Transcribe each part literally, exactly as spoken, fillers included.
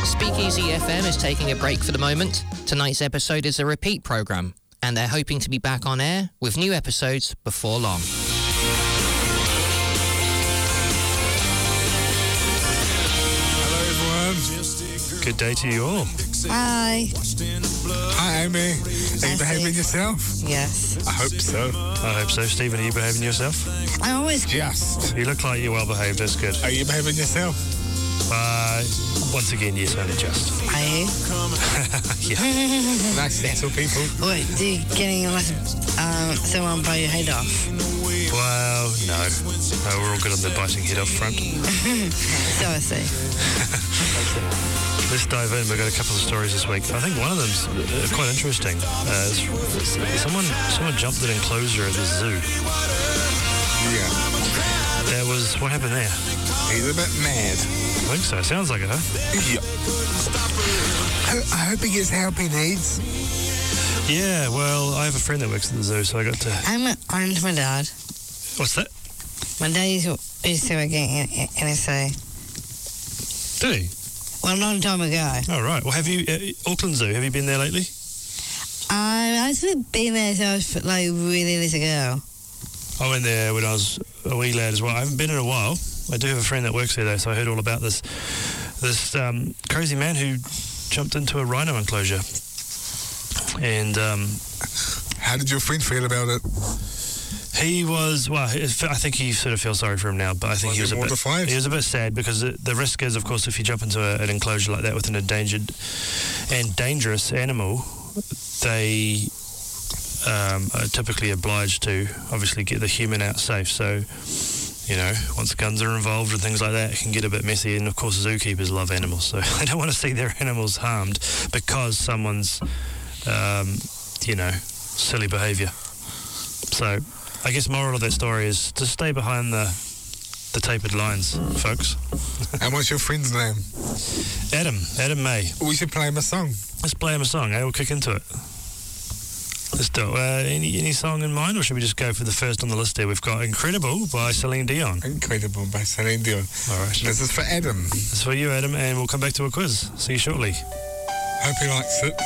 Speakeasy F M is taking a break for the moment. Tonight's episode is a repeat programme, and they're hoping to be back on air with new episodes before long. Hello everyone. Good day to you all. Hi. Hi Amy. Are you Hi, behaving Steve. yourself? Yes. I hope so. I hope so. Stephen, are you behaving yourself? I always... Just. You look like you're well behaved. That's good. Are you behaving yourself? Uh, once again, yes, only just. Are you? Yeah. Nice little people. What, do you getting like um, someone bite your head off? Well, no. No, we're all good on the biting head off front. So I see. Let's dive in. We've got a couple of stories this week. I think one of them's uh, quite interesting. Uh, someone someone jumped an enclosure at the zoo. Yeah. That was... What happened there? He's a bit mad. I think so. Sounds like it, huh? Yeah. I, I hope he gets help he needs. Yeah, well, I have a friend that works at the zoo, so I got to... I'm a, I'm my dad. What's that? My dad used to, used to work in N S A. Did he? Well, a long time ago. Oh, right. Well, have you... Uh, Auckland Zoo, have you been there lately? I've actually been there since I was like really little girl. I went there when I was a wee lad as well. I haven't been in a while. I do have a friend that works there, though, so I heard all about this this um, crazy man who jumped into a rhino enclosure. And um, how did your friend feel about it? He was, well, I think he sort of feels sorry for him now, but I think was he was he a bit, mortified? he was a bit sad because the, the risk is, of course, if you jump into a, an enclosure like that with an endangered and dangerous animal, they um, are typically obliged to obviously get the human out safe. So, you know, once guns are involved and things like that, it can get a bit messy. And of course, zookeepers love animals, so they don't want to see their animals harmed because someone's, um, you know, silly behaviour. So, I guess moral of that story is to stay behind the the tapered lines, folks. And what's your friend's name? Adam, Adam May. We should play him a song. Let's play him a song, eh? We'll kick into it. Let's do it. Uh, any, any song in mind, or should we just go for the first on the list here? We've got Incredible by Celine Dion. Incredible by Celine Dion. All right. This is for Adam. This is for you, Adam, and we'll come back to a quiz. See you shortly. Hope he likes it.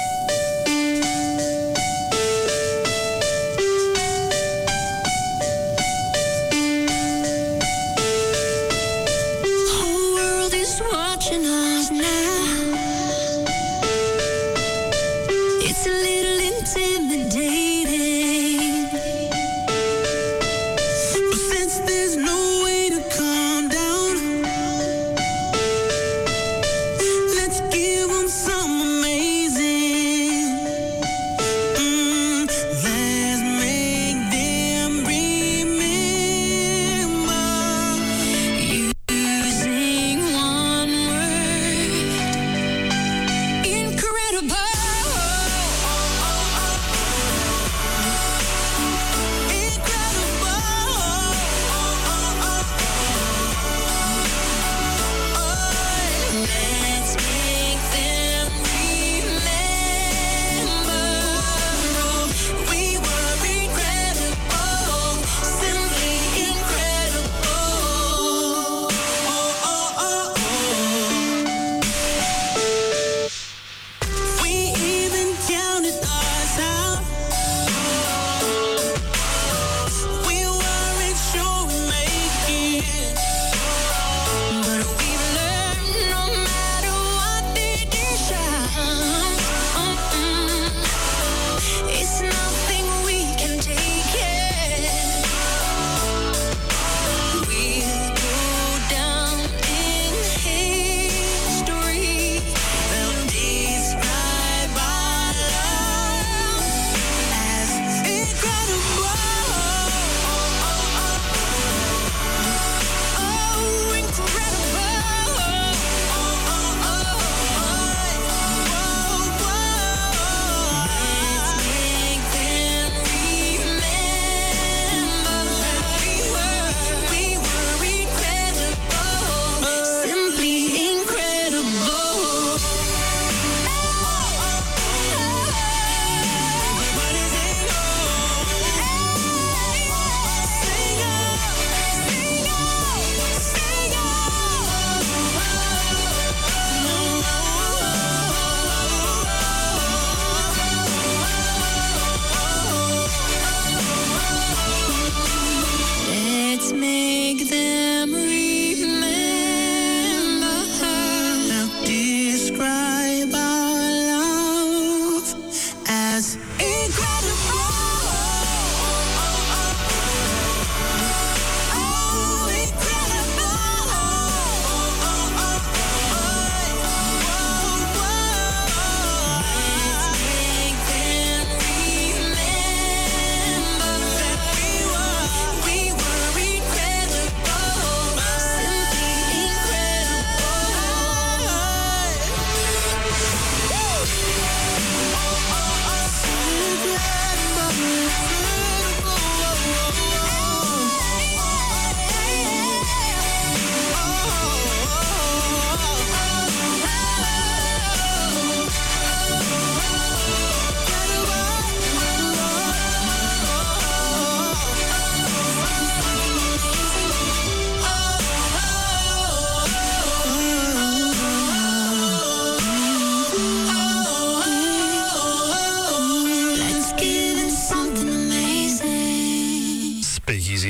But we learn no matter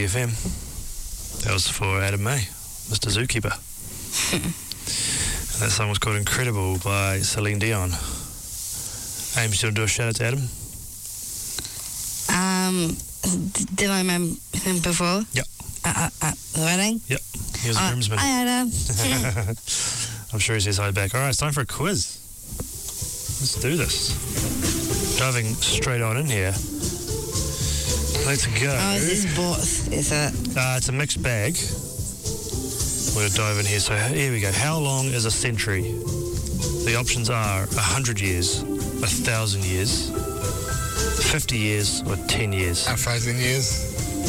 F M. That was for Adam May, Mister Zookeeper. And that song was called Incredible by Celine Dion. Aim, still do a shout out to Adam? Um, d- did I remember him before? Yep. At, at, at the wedding? Yep. He was a Uh, groomsman. Hi, Adam. I'm sure he says hi back. All right, it's time for a quiz. Let's do this. Diving straight on in here. Let's go. Oh, is this both? Is it? Uh, it's a mixed bag. We're going to dive in here. So here we go. How long is a century? The options are one hundred years, one thousand years, fifty years, or ten years. A thousand years.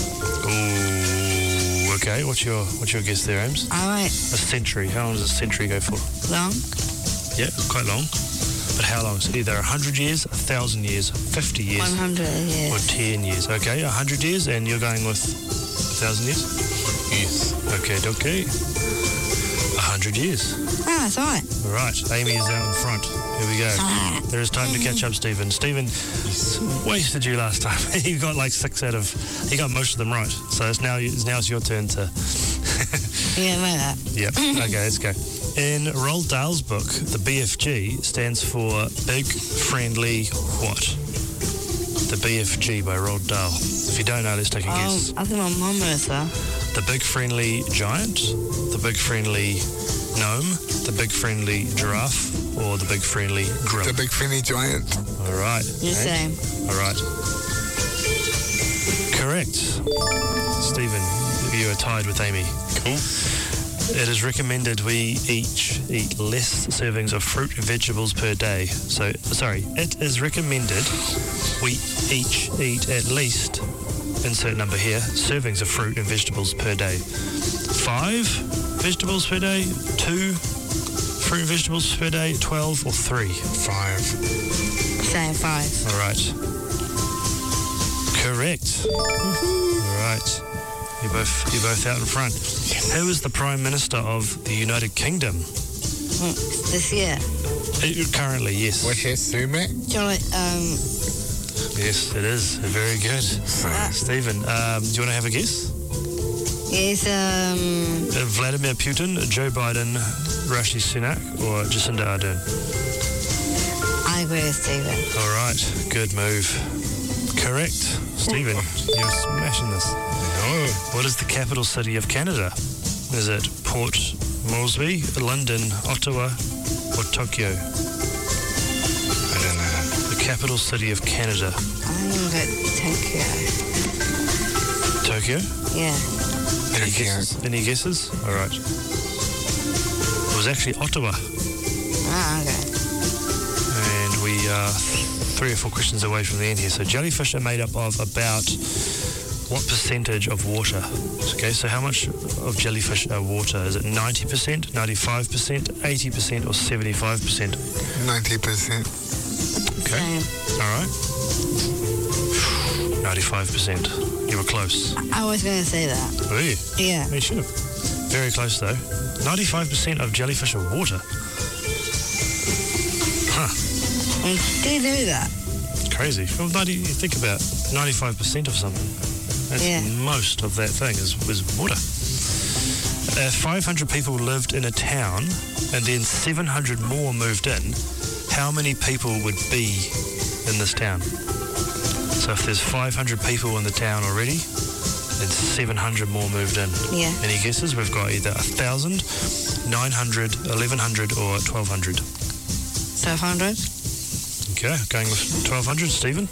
Ooh, okay. What's your what's your guess there, Ames? All right. A century. How long does a century go for? Long? Yeah, quite long. But how long? So either one hundred years, one thousand years, fifty years, one hundred or years. ten years. Okay, one hundred years, and you're going with one thousand years? Yes. Okay, okay. one hundred years. Ah, that's all right. All right, Amy is out in front. Here we go. There is time to catch up, Stephen. Stephen wasted you last time. He got like six out of... He got most of them right. So it's now, it's now it's your turn to... You didn't know that. Yep. Okay, let's go. In Roald Dahl's book, the B F G stands for Big Friendly what? The B F G by Roald Dahl. If you don't know, let's take a Oh, guess. I think my mum knows that. The Big Friendly Giant, the Big Friendly Gnome, the Big Friendly Giraffe, or the Big Friendly Grill? The big friendly giant. All right. You Okay. say. All right. Correct. Stephen, you are tied with Amy. Cool. It is recommended we each eat less servings of fruit and vegetables per day. So, sorry, it is recommended we each eat at least, insert number here, servings of fruit and vegetables per day. Five vegetables per day, two fruit and vegetables per day, twelve, or three? Five. Saying five. All right. Correct. All right. You're both, you're both out in front. Who is the Prime Minister of the United Kingdom? Mm, this year. Uh, Currently, yes. Rishi Sunak. Do you want to, um, Yes, it is. Very good. Stephen, um, do you want to have a guess? is, um, Uh, Vladimir Putin, Joe Biden, Rishi Sunak, or Jacinda Ardern? I agree with Stephen. All right. Good move. Correct. Stephen, you're smashing this. No. What is the capital city of Canada? Is it Port Moresby, London, Ottawa, or Tokyo? I don't know. The capital city of Canada. I'm going to go Tokyo. Tokyo? Yeah. Any Tokyo. guesses? Any guesses? All right. It was actually Ottawa. Ah, okay. And we are three or four questions away from the end here. So jellyfish are made up of about what percentage of water? Okay, so how much of jellyfish are water? Is it ninety percent, ninety-five percent, eighty percent, or seventy-five percent? Ninety percent. Okay. Same. All right. ninety-five percent. You were close. I was going to say that. Were you? Yeah. You should have. Very close, though. ninety-five percent of jellyfish are water. Huh. I did know that. It's crazy. Well, ninety, you think about ninety-five percent of something. That's Yeah. most of that thing is, is water. Uh, five hundred people lived in a town and then seven hundred more moved in. How many people would be in this town? So if there's five hundred people in the town already, and seven hundred more moved in. Yeah. Any guesses? We've got either one thousand, nine hundred, eleven hundred, or twelve hundred. twelve hundred? Okay, going with twelve hundred, Stephen.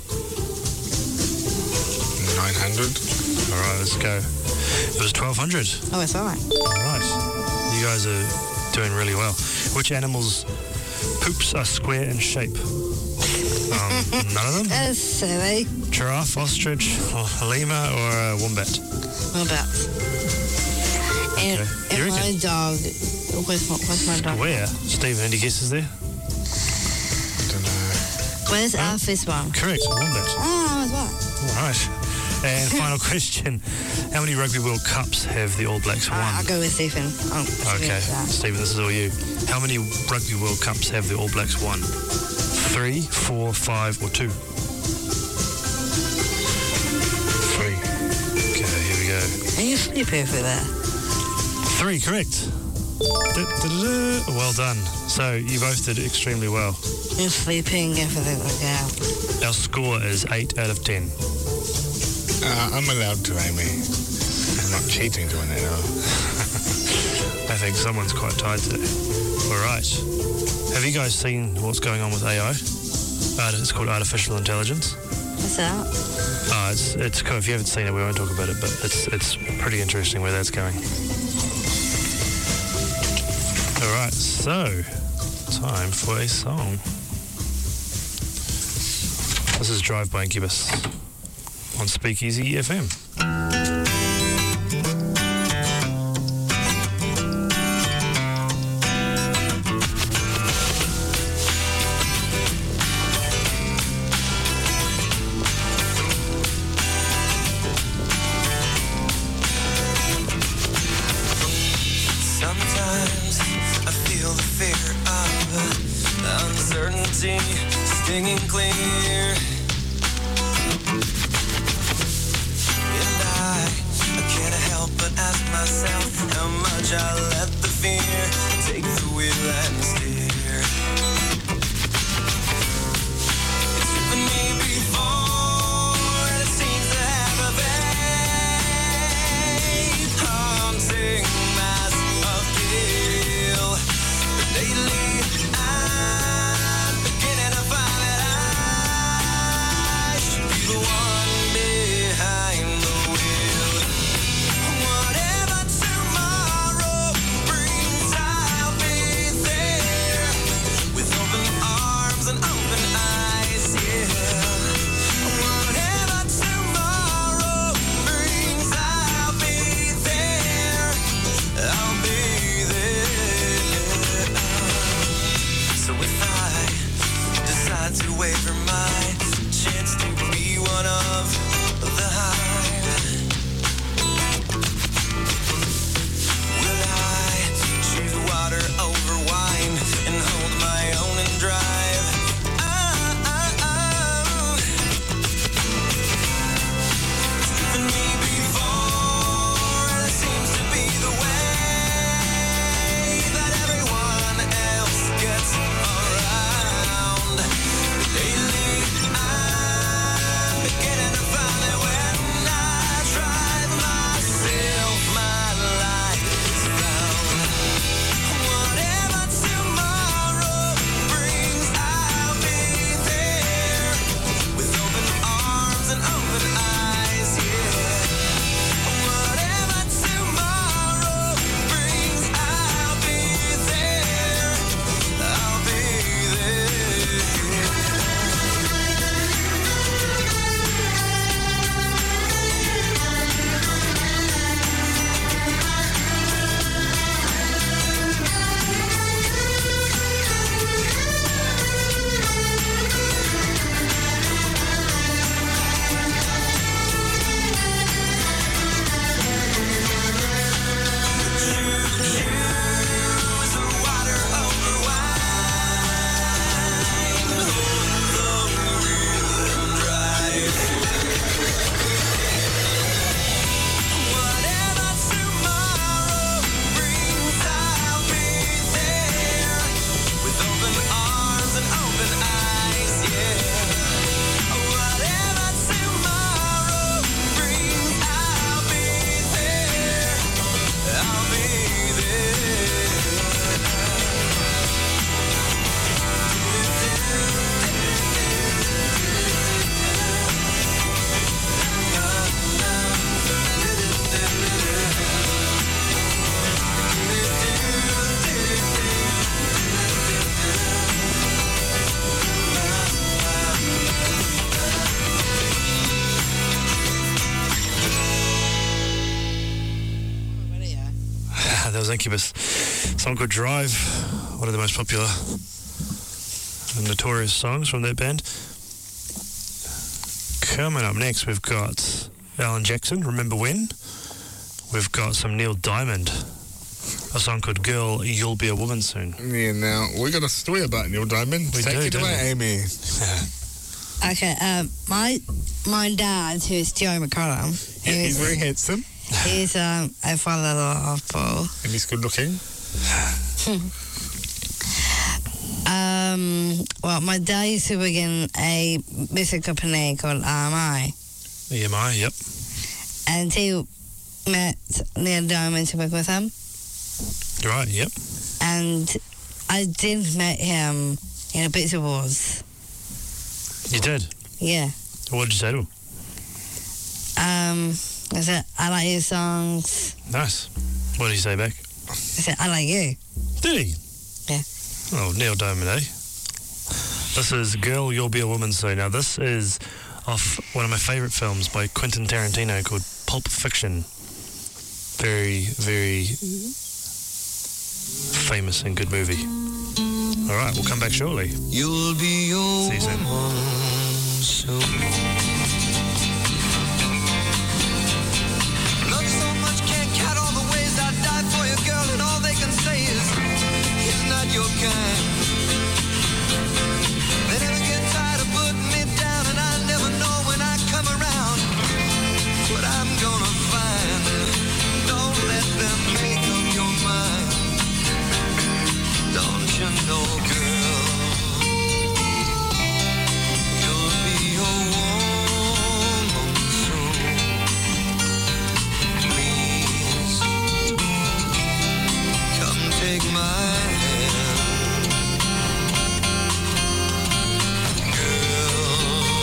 Nine hundred. All right, let's go. It was twelve hundred. Oh, it's all right. All right. You guys are doing really well. Which animals' poops are square in shape? Um, none of them? That is silly. Giraffe, ostrich, or lemur, or a wombat? What about? And, Okay. You and my reckon? dog, where's my, where's my dog? Where? Stephen, any guesses there? Don't know. Where's Huh? Alfie's one? Correct, a wombat. Oh, I was right. All right. And final question. How many Rugby World Cups have the All Blacks won? Alright, I'll go with Stephen. Oh, Okay, that. Stephen, this is all you. How many Rugby World Cups have the All Blacks won? Three, four, five, or two? Three. Okay, here we go. Are you sleeping over there? Three correct. Da-da-da-da. Well done. So you both did extremely well. You're sleeping everything like that. Our score is eight out of ten. Uh, I'm allowed to, Amy. I'm not cheating doing that, no. I think someone's quite tired today. All right. Have you guys seen what's going on with A I? Uh, it's called artificial intelligence. What's that? Oh, it's it's cool. If you haven't seen it, we won't talk about it, but it's it's pretty interesting where that's going. All right, so time for a song. This is Drive by Incubus on Speakeasy F M. Stinging clear, and I, I can't help but ask myself how much I let the fear take the wheel and steer. It's driven me before, and it seems to have a vague, haunting mass of guilt. But lately, I'm beginning to find the one behind the wheel. Whatever tomorrow brings, I'll be there with open arms and open eyes, yeah. Whatever tomorrow brings, I'll be there. I'll be there. So if I decide to waver my chance to be one of the hive, will I choose water over wine and hold my own and drive? Oh, oh, oh. It's driven me before, and it seems to be the way that everyone else gets around. Lately, I'm beginning to find that when I drive myself, my life is found. Whatever tomorrow brings, I'll be there with open arms and open eyes, yeah. Whatever tomorrow brings, I'll be there. I'll be there. Choose water over wine. Hold the wheel and drive. Whatever tomorrow brings, I'll be there with open arms and open eyes, yeah. Whatever tomorrow brings, I'll be there. I'll be That was Incubus. Song called Drive, one of the most popular and notorious songs from that band. Coming up next, we've got Alan Jackson, Remember When? We've got some Neil Diamond, a song called Girl, You'll Be a Woman Soon. Yeah, now, we got a story about Neil Diamond. We Take do, it don't away, we? Amy. Okay, um, my my dad, who's Joe McCollum, Yeah, he's who's- very handsome. He's um, a father of Paul. And he's good looking. Um, well, my dad used to work in a music company called R M I, E M I, yep. and he met Neil Diamond to work with him. Right, yep. And I did meet him in a Beats Awards. You did? Yeah. What did you say to him? Um, I said, I like your songs. Nice. What did he say back? I said, I like you. Did he? Yeah. Oh, Neil Diamond, eh? This is Girl, You'll Be a Woman Soon. Now, this is off one of my favourite films by Quentin Tarantino called Pulp Fiction. Very, very famous and good movie. All right, we'll come back shortly. You'll be your See you soon. woman soon. Love you so much, can't count all the ways I died for you, girl, and all they can say is, he's not your kind. They never get tired of putting me down, and I never know when I come around what I'm gonna find. Don't let them make up your mind. Don't you know, girl, you'll be a woman soon. Please, come take my hand. Girl,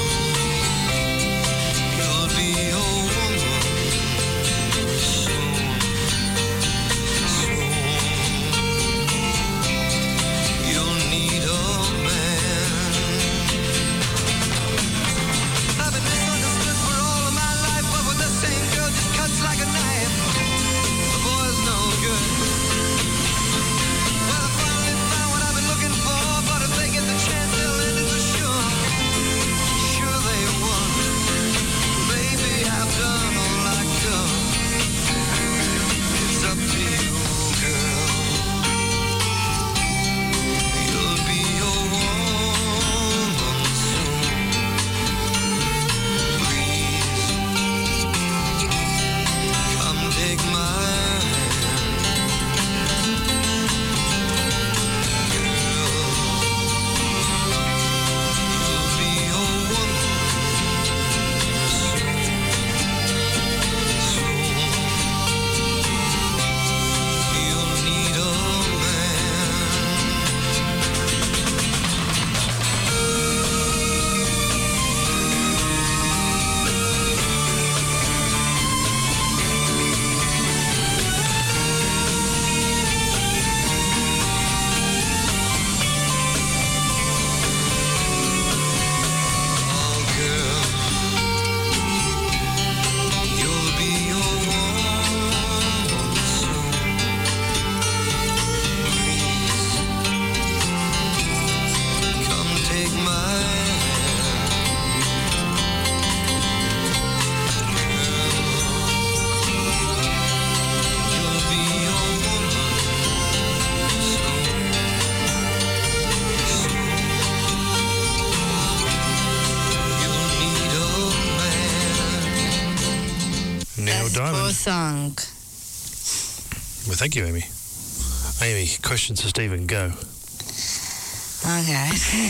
you'll be a woman soon. Soon. You'll need a man. I've been misunderstood for all of my life, but with the same girl just cuts like a knife. The boy's no good. Well, I finally found what I've been looking for, but if they get the chance, they'll end it for sure. Sure they won. Baby, I've done all I could. It's up to you, girl. You'll be a woman soon. Please, come take my hand. Girl, you'll be a woman soon. Soon, you'll need a man. Oh, girl, you'll be a woman soon. Please, come take my hand. Girl, you'll be a woman soon. Soon, you'll need a man. Neil That's Paul's Diamond. song. Well, thank you, Amy. Amy, questions to Stephen, go. Okay.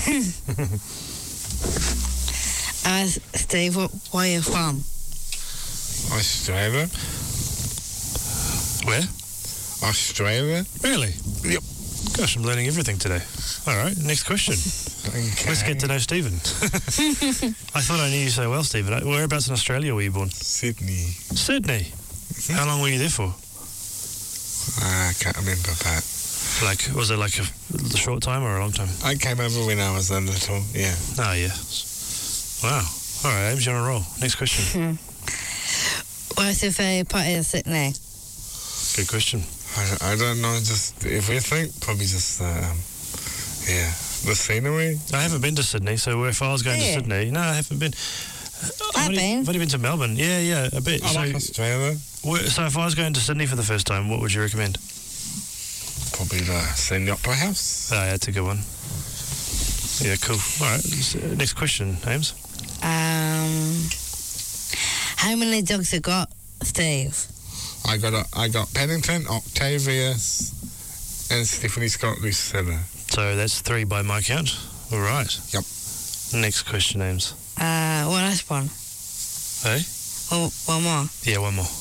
uh, Steve, what, where are you from? Australia. Where? Australia. Really? Yep. Gosh, I'm learning everything today. All right, next question. Okay. Let's get to know Stephen. I thought I knew you so well, Stephen. Whereabouts in Australia were you born? Sydney. Sydney. How long were you there for? I can't remember, but Like, was it like a, a short time or a long time? I came over when I was a little, yeah. Oh, yeah. Wow. All right, Ames, you're on a roll. Next question. What's your favourite part of Sydney? Good question. I, I don't know, just everything, probably just, um, yeah, the scenery. I haven't been to Sydney, so if I was going Yeah. to Sydney, no, I haven't been. I've only, been. I've only been to Melbourne. Yeah, yeah, a bit. I so, like Australia. where- so if I was going to Sydney for the first time, what would you recommend? Probably the Sydney Opera House. Oh, yeah, that's a good one. Yeah, cool. All right, so, next question, Ames. Um, how many dogs you got, Steve? I got a, I got Pennington, Octavius, and Stephanie Scott Lucilla. So that's three by my count. All right. Yep. Next question, Ames. Uh, one last one. Hey? Oh, one more. Yeah, one more.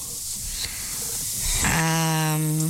Um,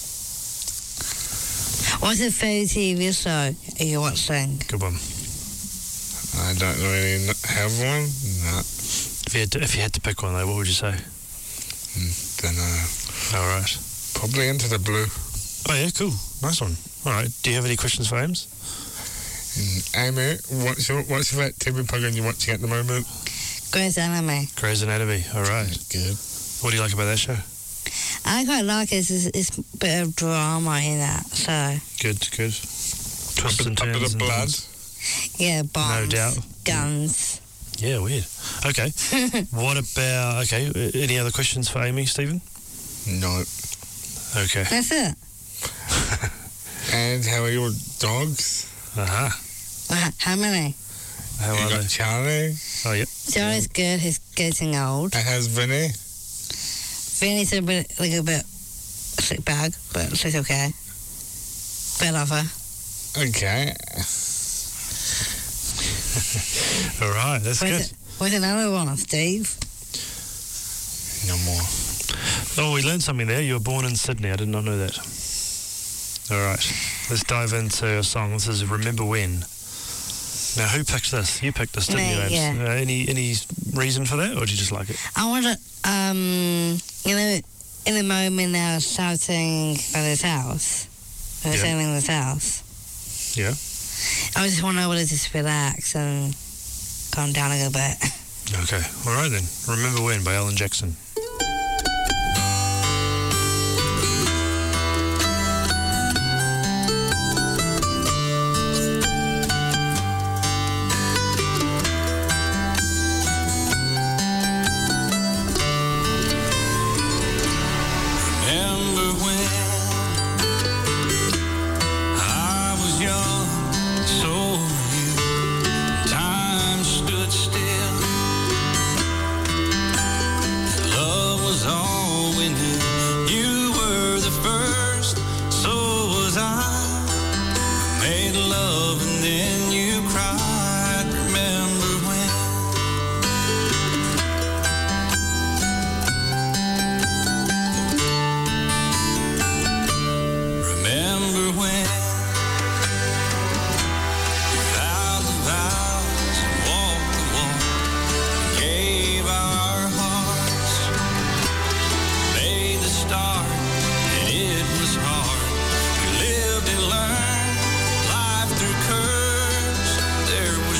what's the favourite T V show are you watching? Good one. I don't really n- have one. No, If you had to, if you had to pick one, though, what would you say? don't know. All right. Probably Into the Blue. Oh, yeah, cool. Nice one. All right. Do you have any questions for Ames? And Amy, what's your what's your favourite T V program you're watching at the moment? Grey's Anatomy. Grey's Anatomy. All right. Good. What do you like about that show? I quite like it. It's, it's a bit of drama in that, so Good, good. Twists a and bit, a bit turns of and blood. things. yeah, bombs, doubt. guns. Yeah, weird. Okay. What about, okay, uh, any other questions for Amy, Stephen? No. Okay. That's it. And how are your dogs? Uh-huh. Uh, How many? How you are got they? Charlie. Oh, yep. Charlie's good. He's getting old. And how's Vinny? Vinny's a bit, like a bit sick bag, but she's okay. But I love her. Okay. All right, that's good. Where's, where's another one, Steve? No more. Oh, we learned something there. You were born in Sydney. I did not know that. All right. Let's dive into a song. This is Remember When. Now, who picked this? You picked this, didn't Me, you, Ames? yeah. Uh, any any reason for that, or did you just like it? I want to, um, you know, in the moment now shouting for this house, for Yeah. selling this house. Yeah. I just want to know what it is to relax and calm down a little bit. Okay. All right, then. Remember When by Alan Jackson. Remember when I was young, so were you. Time stood still. Love was all we knew. You were the first, so was I. We made love and then you cried. Remember when? Remember when we vowed the vows and walked the walk, gave our hearts, made the start, and it was hard. We lived and learned life through curves. There was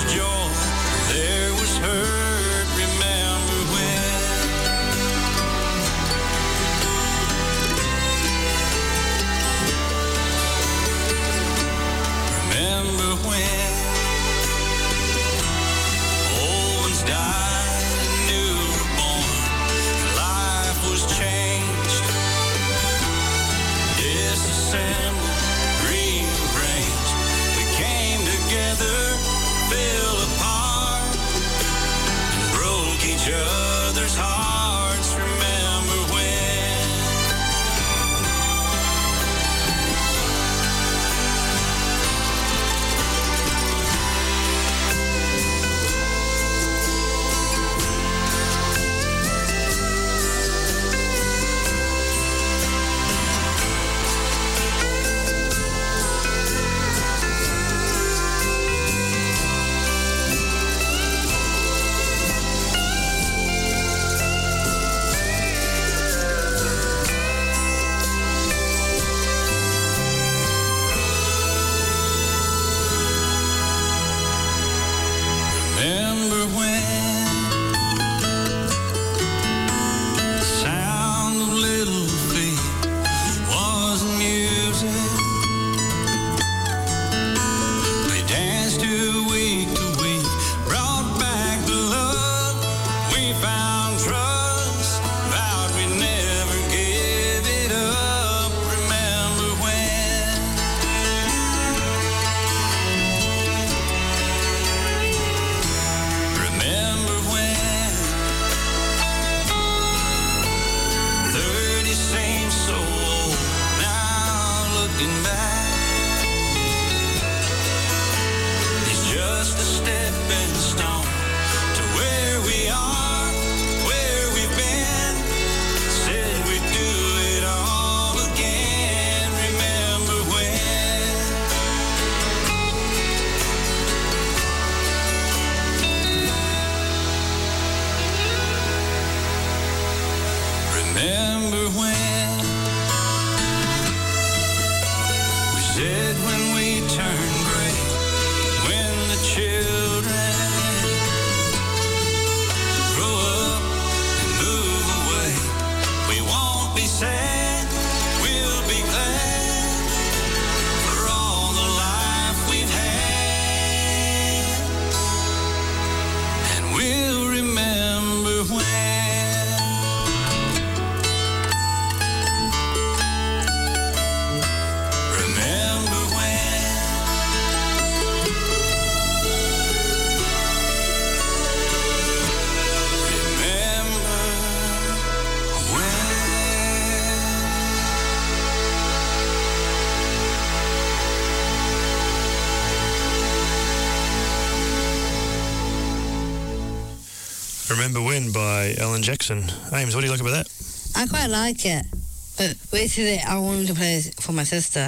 Remember When by Alan Jackson. Ames, what do you like about that? I quite like it, but basically I wanted to play it for my sister.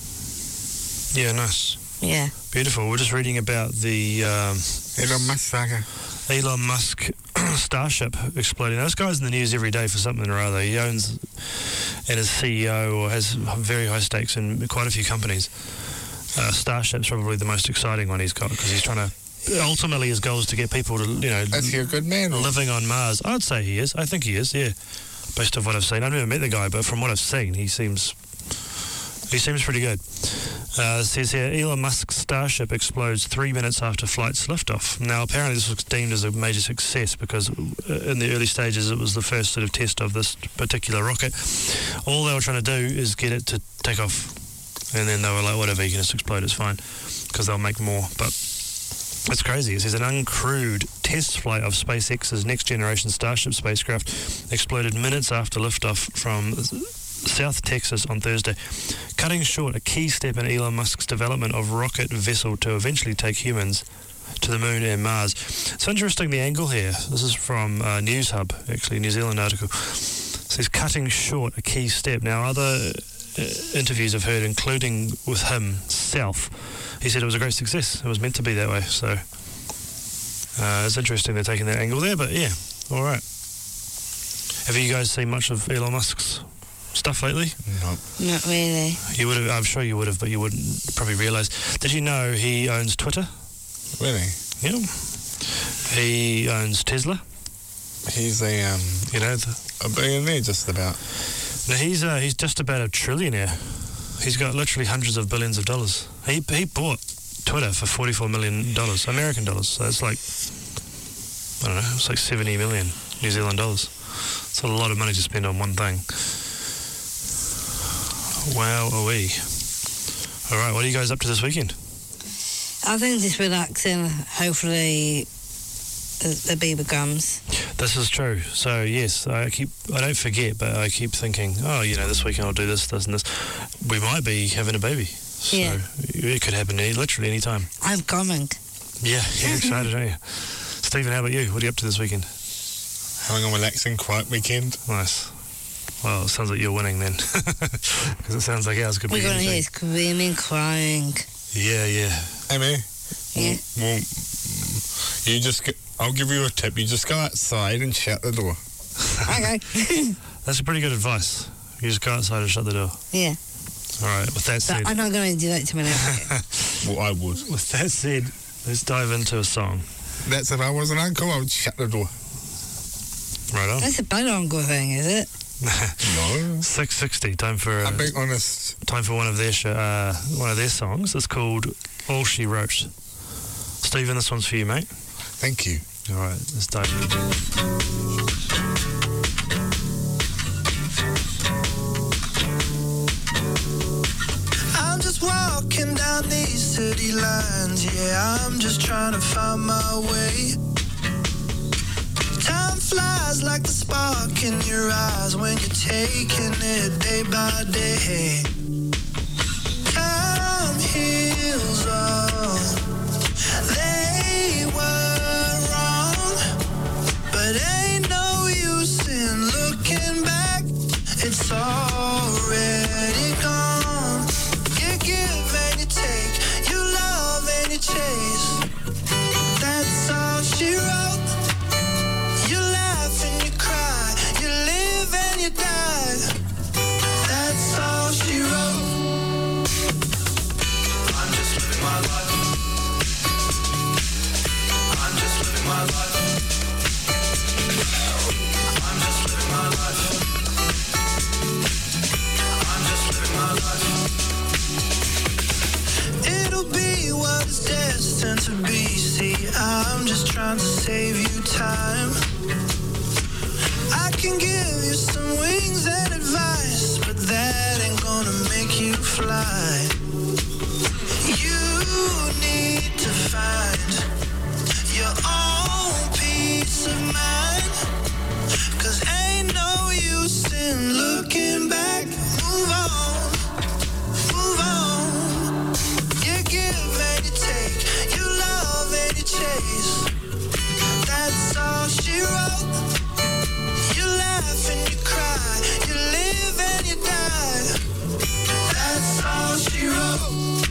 Yeah, nice. Yeah. Beautiful. We're just reading about the um, Elon Musk saga. Elon Musk Starship exploding. Now, this guy's in the news every day for something or other. He owns and is C E O or has very high stakes in quite a few companies. Uh, Starship's probably the most exciting one he's got because he's trying to... Ultimately, his goal is to get people to, you know... Is he a good man? Or? Living on Mars. I'd say he is. I think he is, yeah. Based on what I've seen. I've never met the guy, but from what I've seen, he seems... He seems pretty good. Uh, it says here, Elon Musk's Starship explodes three minutes after flight's liftoff. Now, apparently this was deemed as a major success because in the early stages it was the first sort of test of this particular rocket. All they were trying to do is get it to take off. And then they were like, whatever, you can just explode, it's fine. Because they'll make more. But it's crazy. It says an uncrewed test flight of SpaceX's next-generation Starship spacecraft exploded minutes after liftoff from South Texas on Thursday, cutting short a key step in Elon Musk's development of rocket vessel to eventually take humans to the moon and Mars. It's interesting, the angle here. This is from uh, News Hub, actually, a New Zealand article. It says cutting short a key step. Now, other uh, interviews I've heard, including with himself, he said it was a great success. It was meant to be that way. So uh, it's interesting they're taking that angle there, but yeah, all right. Have you guys seen much of Elon Musk's stuff lately? No. Not really. You would have, I'm sure you would have, but you wouldn't probably realise. Did you know he owns Twitter? Really? Yeah. He owns Tesla. He's a um You know, the, a billionaire just about. no, he's uh, he's just about a trillionaire. He's got literally hundreds of billions of dollars. He he bought Twitter for forty-four million dollars, American dollars. So it's like, I don't know, it's like seventy million New Zealand dollars. It's a lot of money to spend on one thing. Wow, are we? All right, what are you guys up to this weekend? I think just relaxing. Hopefully, the, the baby comes. This is true. So yes, I keep I don't forget, but I keep thinking, oh, you know, this weekend I'll do this, this, and this. We might be having a baby. So Yeah. it could happen any, literally any time. I'm coming. Yeah, you're excited, aren't you? Stephen, how about you? What are you up to this weekend? Having a relaxing, quiet weekend. Nice. Well, it sounds like you're winning then, because it sounds like ours could We're be going to hear anything. screaming, crying. Yeah, yeah. Hey, man. Yeah. Well, you just get, I'll give you a tip. You just go outside and shut the door. Okay. That's a pretty good advice. You just go outside and shut the door. Yeah. All right. With that said, But I'm not going to do that to my nephew. Well, I would. with that said, let's dive into a song. That's if I was an uncle, I would shut the door. Right on. That's a bad uncle thing, is it? No. six sixty. Time for uh, I'm being honest. time for one of their sh- uh, one of their songs. It's called All She Wrote. Stephen, this one's for you, mate. Thank you. All right, let's dive in. I'm just walking down these city lines, yeah, I'm just trying to find my way. Time flies like the spark in your eyes when you're taking it day by day. Time heals all. They were wrong, but ain't no use in looking back. It's already gone. You give and you take, you love and you chase. That's all she wrote. You laugh and you cry, you live and you die. That's all she wrote. I'm just living my life. I'm just living my life. I'm just living my life. I'm just living my life. It'll be what it's destined to be. See, I'm just trying to save you time. I can give you some wings and advice, but that ain't gonna make you fly. You need to find your own peace of mind, 'cause ain't no use in looking back. Move on, move on. You give and you take, you love and you chase. That's all she she wrote. You laugh and you cry, you live and you die. That's all she wrote.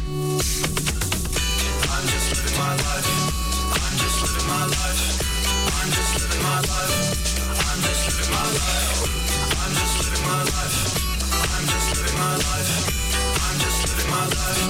I'm just living my life. I'm just living my life. I'm just living my life. I'm just living my life. I'm just living my life. I'm just living my life. I'm just living my life.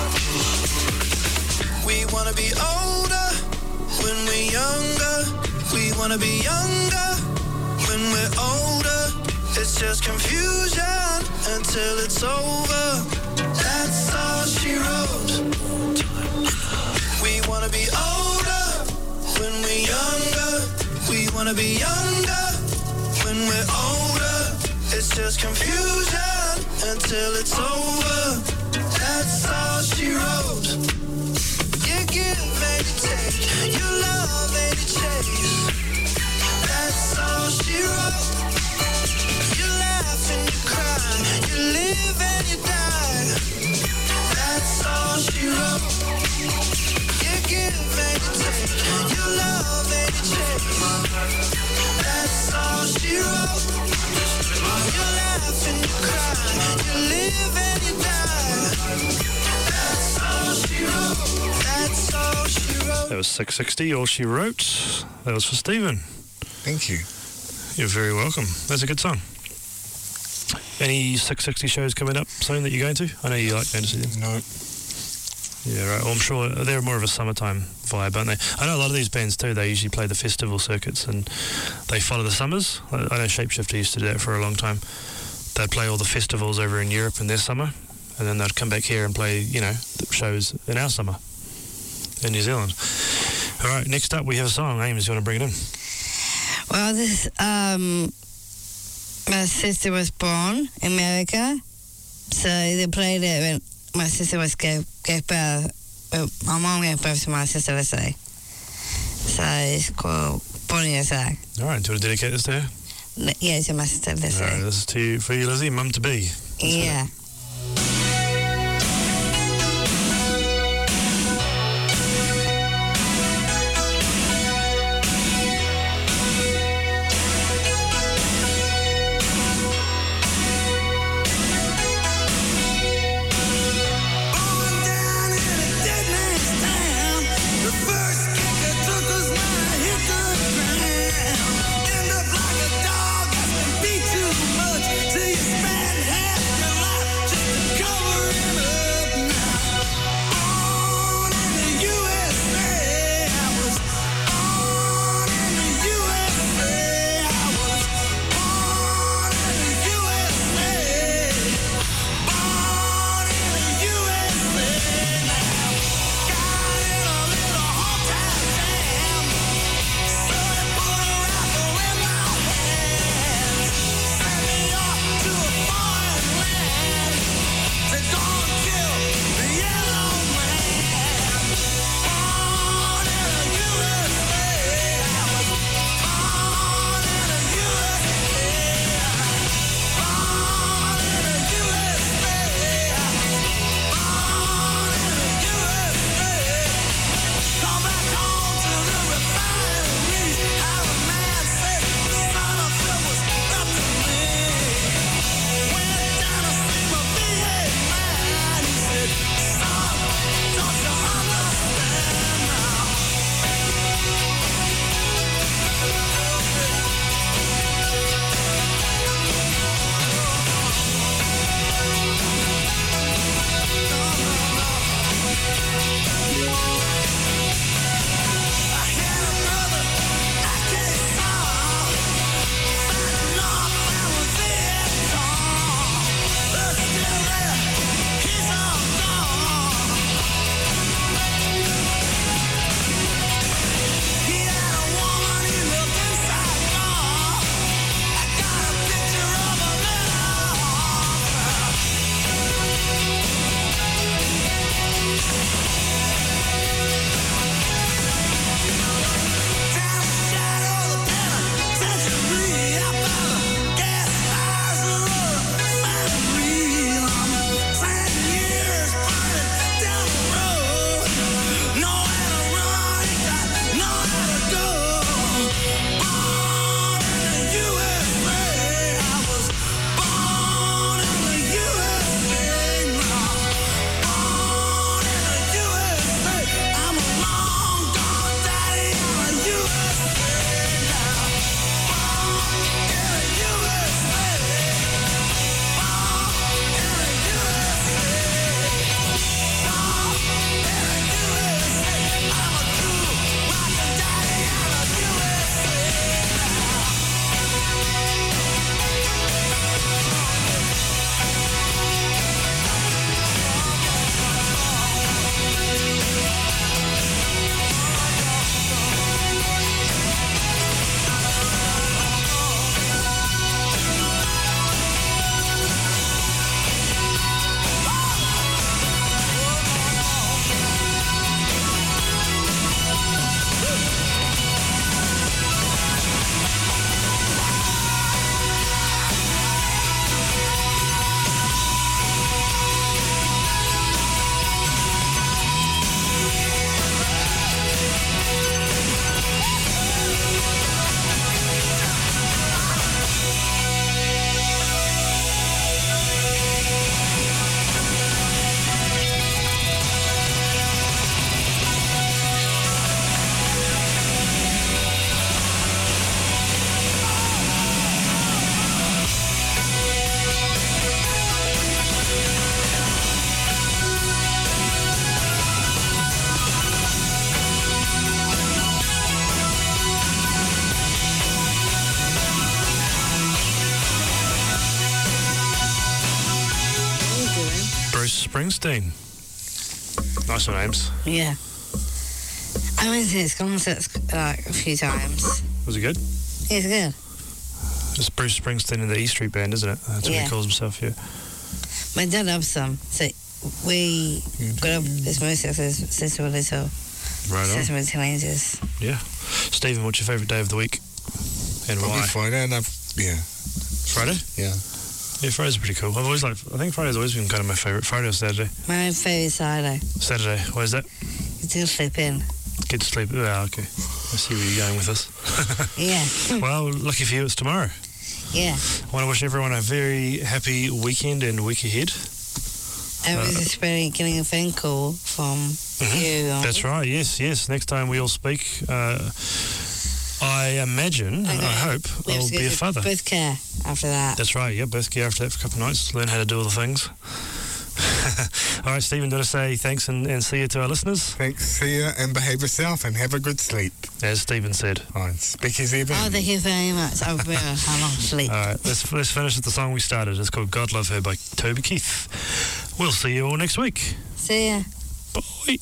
We wanna be older when we're younger. We wanna be younger when we're older. It's just confusion until it's over. That's all she wrote. We wanna be older when we're younger. We wanna be younger when we're older. It's just confusion until it's over. That's all she wrote. You give and you take, you love and you chase. That's all she wrote. You laugh and you cry, you live and you die. That's all she wrote. You give and you take, you love and you chase. That's all she wrote. You laugh and you cry, you live and you die. That's all she wrote. That's all she wrote. That was six sixty, All She Wrote. That was for Stephen. Thank you. You're very welcome. That's a good song. Any six sixty shows coming up soon that you're going to? I know you like going to see them. No. Yeah, right. Well, I'm sure they're more of a summertime vibe, aren't they? I know a lot of these bands too, they usually play the festival circuits and they follow the summers. I I know Shapeshifter used to do that for a long time. They'd play all the festivals over in Europe in their summer, and then they'd come back here and play, you know, the shows in our summer in New Zealand. All right, next up we have a song. Ames, you want to bring it in? Well, this, um, my sister was born in America, so they played it when my sister was gave, gave birth. Well, my mom gave birth to my sister, let's say. So it's called Born in U S A. All right, do you want to dedicate this to her? L- Yeah, to my sister, let's All right, say. this is to you, for you, Lizzie, mum to be. Yeah. Born down in a dead man's town. The first kick I took was when I hit the ground. End up like a dog that's been beat too much. Till you spend half your life Springsteen. Nice names. Yeah. I went to his concerts like a few times. Was it good? He's good. It's Bruce Springsteen in the E Street Band, isn't it? That's what Yeah. he calls himself, yeah. My dad loves them. So we got up this music since we were little. Right Since on. we were teenagers. Yeah. Stephen, what's your favourite day of the week? And Probably why? Friday, and I've, yeah, Friday? yeah. Yeah, Friday's pretty cool. I've always liked, I think Friday's always been kind of my favourite. Friday or Saturday? My favourite Saturday. Saturday, why is that? You do sleep in. Get to sleep. Oh, okay. I see where you're going with this. Yeah. Well, lucky for you, it's tomorrow. Yeah. I want to wish everyone a very happy weekend and week ahead. I was Uh, just really getting a phone call from you. on- That's right, yes, yes. Next time we all speak, uh, I imagine, Okay. I hope, We have I'll to go be a to father. birth care after that. That's right, yeah, birth care after that for a couple of nights, learn how to do all the things. All right, Stephen, do I say thanks and, and see you to our listeners? Thanks, see you, and behave yourself, and have a good sleep. As Stephen said. Fine, speak easy Oh, about thank you very much. I will have long sleep. All right, let's, let's finish with the song we started. It's called God Love Her by Toby Keith. We'll see you all next week. See ya. Bye.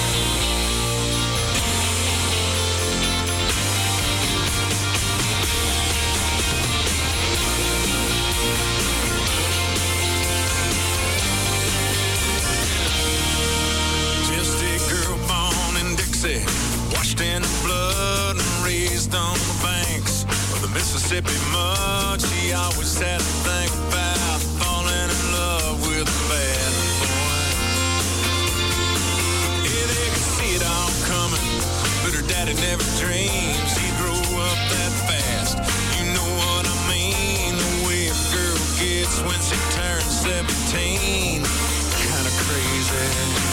Just a girl born in Dixie, washed in the blood and raised on the banks of the Mississippi mud. She always had to think about falling in love with a bad boy. Yeah, they could see it all coming, but her daddy never dreams he'd grow up that fast. You know what I mean? The way a girl gets when she turns seventeen, kinda crazy.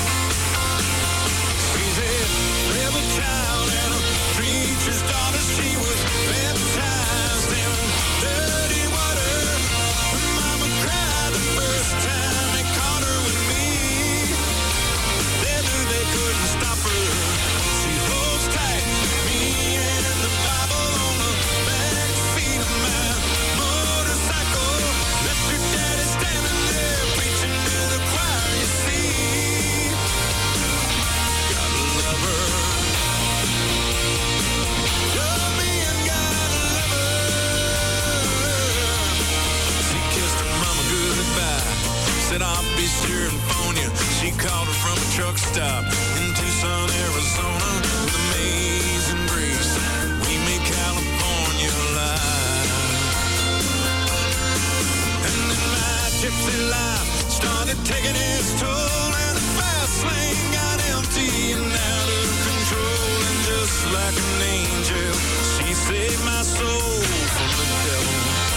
She's a rebel child and a preacher's daughter. She was baptized in dirty water. Her mama cried the first time they caught her with me. They knew they couldn't stop her. She holds tight, me and the Bible on the back seat of my motorcycle. Left her daddy standing there preaching to the choir, you see. Gotta love her. Love me and gotta love her. She kissed her mama goodbye, said I'll be sure and phone you. She called her from a truck stop in Tucson, Arizona, with amazing grace. We made California alive. And then my gypsy life started taking its toll, and the fast lane got empty and out of control. And just like an angel, she saved my soul from the devil.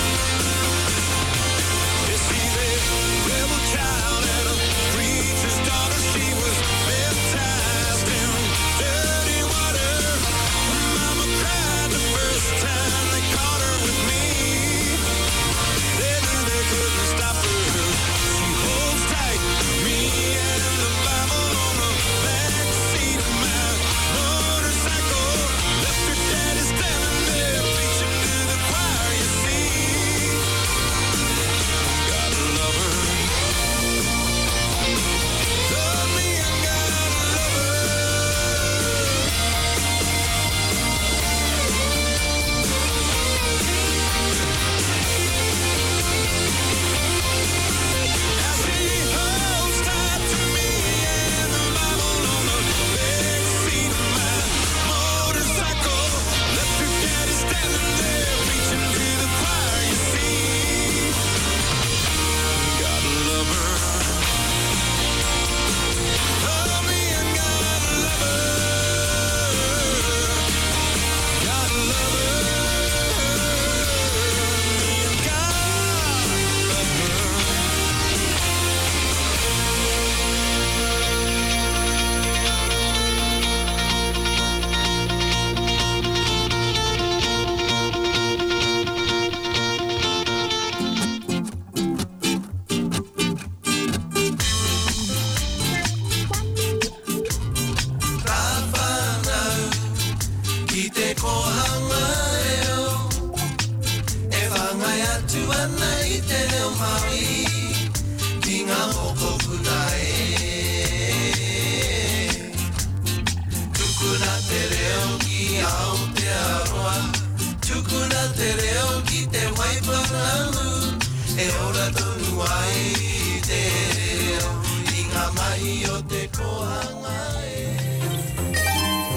Yeah, she's a rebel child and a preacher's daughter. She was baptized in dirty water. Her mama cried the first time they caught her with me. They knew they couldn't stop her. She holds tight, me and the Bible on the back seat of my motorcycle. Left her daddy standing there preaching to the choir, you see. Gotta love her. Love me and gotta love her. As she holds tight to me and the Bible on the back seat of my motorcycle. Left her daddy standing there preaching to the choir, you see. Gotta love her. Love me and gotta love her. Gotta love her. Me and gotta love her. Ki te kohanga reo, e whangai atu ana i te reo maui, ki ngā moko puta e te reo ki te waipunalu, e ora tu